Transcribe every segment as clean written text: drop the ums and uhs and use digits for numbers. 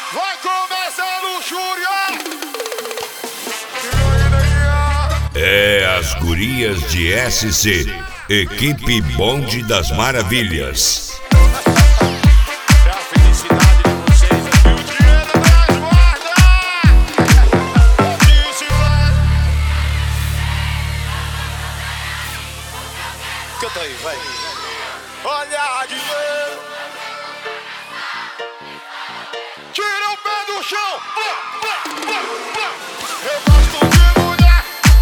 Vai começar a luxúria! É as gurias de SC, equipe Bonde das Maravilhas. É a felicidade de vocês aqui, o dinheiro das guardas! Canta aí, vai! Olha dinheiro! Tira o pé do chão! Eu gosto de mulher!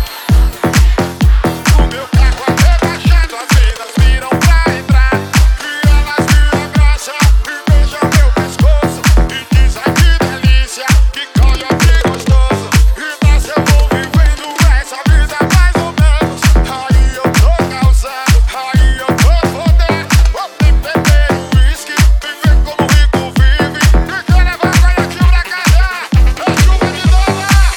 O meu carro é rebaixado, as vendas viram pra entrar. E elas me abraçam e beijam meu pescoço. E dizem que delícia, que colha que gostoso. E nessa eu vou vivendo essa vida mais ou menos. Aí eu tô causando, aí eu tô fodendo. Vou beber uísque, viver como rico vive. E quer levar aqui pra casa, é chuva de dólar.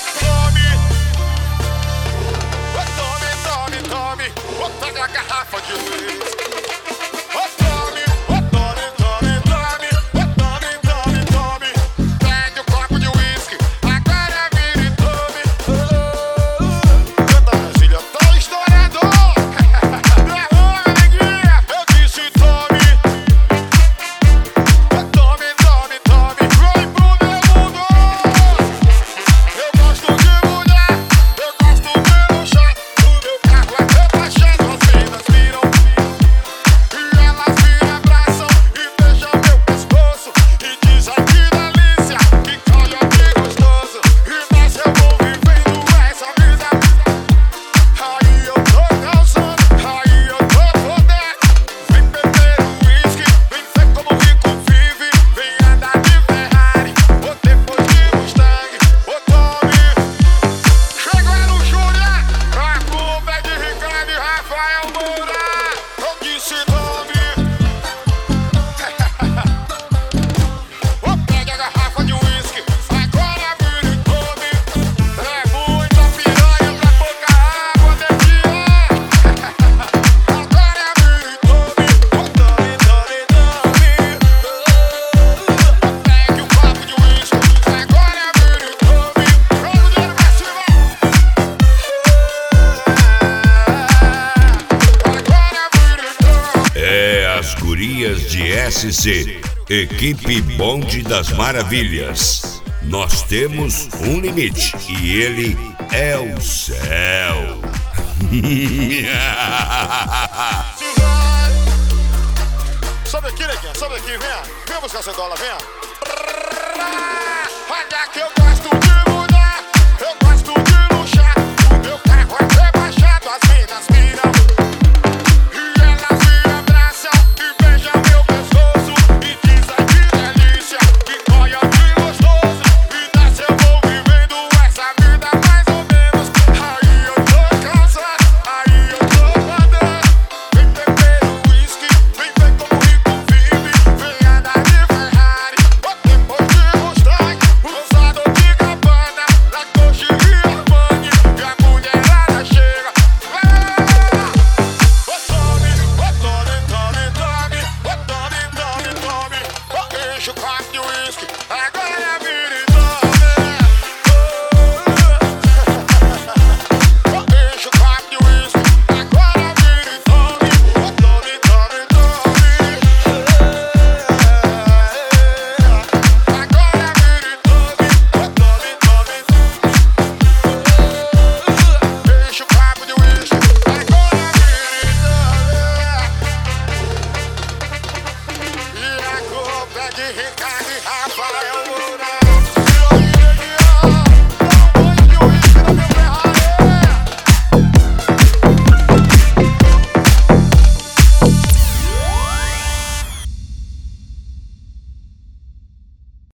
Tome, vou pegar a garrafa de uísque. Tome, pegue o copo de uísque, agora vira e tome. Canta Brasília, tô estourado. Derruba, neguinha, eu disse tome. Vai pro meu mundo. Eu gosto de mulher, eu gosto de luxar. O meu carro é rebaixado, as vendas viram. E elas me abraçam e beijam meu pescoço. E dizem que delícia, que colha que gostoso. E nessa eu vou vivendo essa vida. Aí eu tô causando, aí eu tô fodendo. Vem beber uísque, vem ver como rico vive. Vem andar de Ferrari, ou depois de Mustang. Ô tome, chegou a luxúria. A culpa é de Ricardo e Rafael Moura. Eu disse tome. Ô, pegue a garrafa de uísque, agora vira e tome. É muita piranha pra pouca água, neguinha. Agora vira e tome. Ô, tome. Pegue o copo de uísque, agora vira e tome. Joga o dinheiro pra cima. Agora vira e tome. É as gurias de SC, equipe Bonde das Maravilhas. Nós temos um limite e ele é o céu. Sobe aqui, neguinha, sobe aqui, venha. Vem buscar seu dólar, venha.